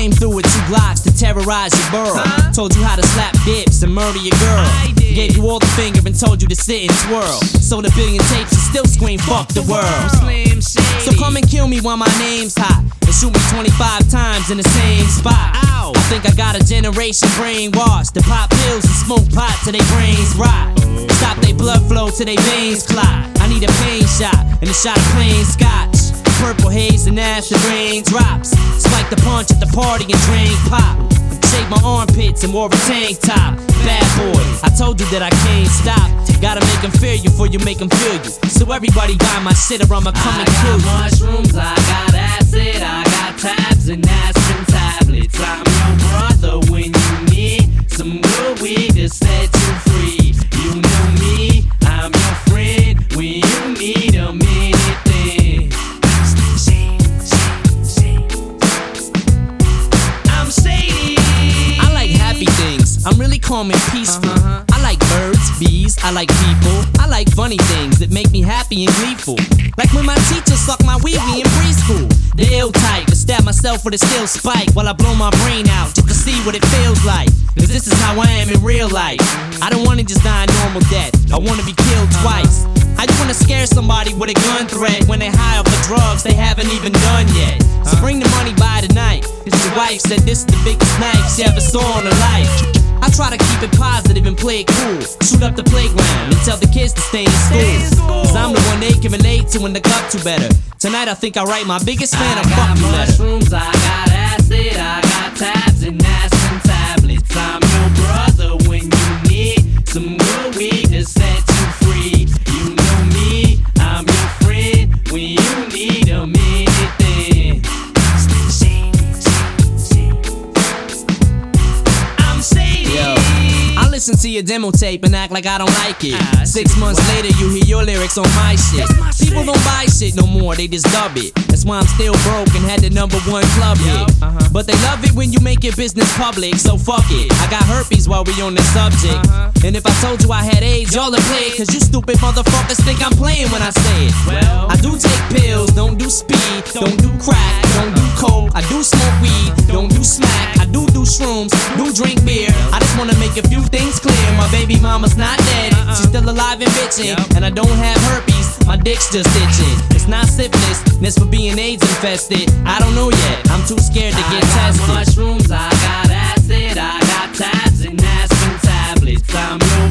came through with 2 Glocks to terrorize your borough. Told you how to slap dips and murder your girl. Gave you all the finger and told you to sit and twirl. Sold a billion tapes and still scream fuck the world. So come and kill me while my name's hot, and shoot me 25 times in the same spot. I think I got a generation brainwashed to pop pills and smoke pot till they brains rot. Stop they blood flow till they veins clot. I need a pain shot and a shot of plain scotch. Purple haze and after rain drops. Spike the punch at the party and drink pop. Shake my armpits and wore a tank top. Bad boy, I told you that I can't stop. Gotta make them fear you before you make them feel you. So everybody buy my shit or I'ma come and kill you. I got mushrooms, I got acid, I got tabs and aspirin tablets. I'm your brother when you need some good weed to set you free. You know me, I'm your friend when you need a minute then. I'm shady. I like happy things, I'm really calm and peaceful. I like birds, bees, I like people. I like funny things that make me happy and gleeful. Like when my teacher sucked my wee-wee in preschool. The ill type to stab myself with a steel spike while I blow my brain out just to see what it feels like. Cause this is how I am in real life. I don't wanna just die a normal death, I wanna be killed twice. How you wanna scare somebody with a gun threat when they high off the drugs they haven't even done yet? So bring the money by tonight. This your wife said this is the biggest knife she ever saw in her life. I try to keep it positive and play it cool. Shoot up the playground and tell the kids to stay in school. Cause I'm the one they can relate to and look up to better. Tonight I think I write my biggest fan a fuck you letter. I got mushrooms, I got acid, I got tabs and aspirin tablets. I'm your brother when you need some good weed to set you free. You know me, I'm your friend when you need a minute then. I'm shady. Yo, I listen to your demo tape and act like I don't like it. 6 months later you hear your lyrics on my shit. People don't buy shit no more, they just dub it. That's why I'm still broke and had the #1 club hit. But they love it when you make your business public, so fuck it. I got herpes while we on this subject. And if I told you I had AIDS, y'all would play it. Cause you stupid motherfuckers think I'm playing when I say it. Well, I do take pills, don't do speed, don't do crack, don't do coke. I do smoke weed, don't do smack. I do shrooms, do drink beer. I just wanna make a few things clear. My baby mama's not dead, she's still alive and bitching. And I don't have herpes, my dick's just itching. It's not syphilis, it's for being AIDS infested. I don't know yet, I'm too scared to get tested. I got mushrooms, I got acid, I got tabs and aspirin tablets. I'm your